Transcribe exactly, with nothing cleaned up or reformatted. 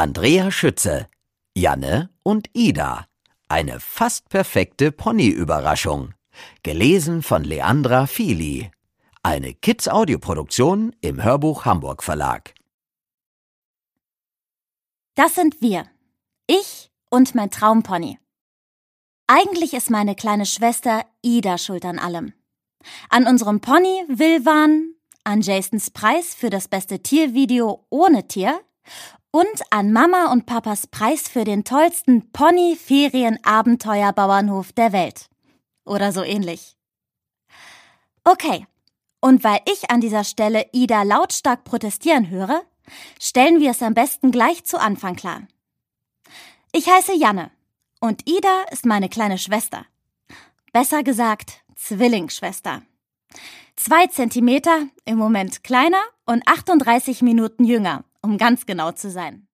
Andrea Schütze, Janne und Ida. Eine fast perfekte Pony-Überraschung. Gelesen von Leandra Fili. Eine Kids-Audioproduktion im Hörbuch Hamburg Verlag. Das sind wir. Ich und mein Traumpony. Eigentlich ist meine kleine Schwester Ida schuld an allem. An unserem Pony Wilvan, an Jasons Preis für das beste Tiervideo ohne Tier und an Mama und Papas Preis für den tollsten Pony-Ferien-Abenteuer-Bauernhof der Welt. Oder so ähnlich. Okay, und weil ich an dieser Stelle Ida lautstark protestieren höre, stellen wir es am besten gleich zu Anfang klar. Ich heiße Janne und Ida ist meine kleine Schwester. Besser gesagt, Zwillingsschwester. Zwei Zentimeter, im Moment kleiner und achtunddreißig Minuten jünger, um ganz genau zu sein.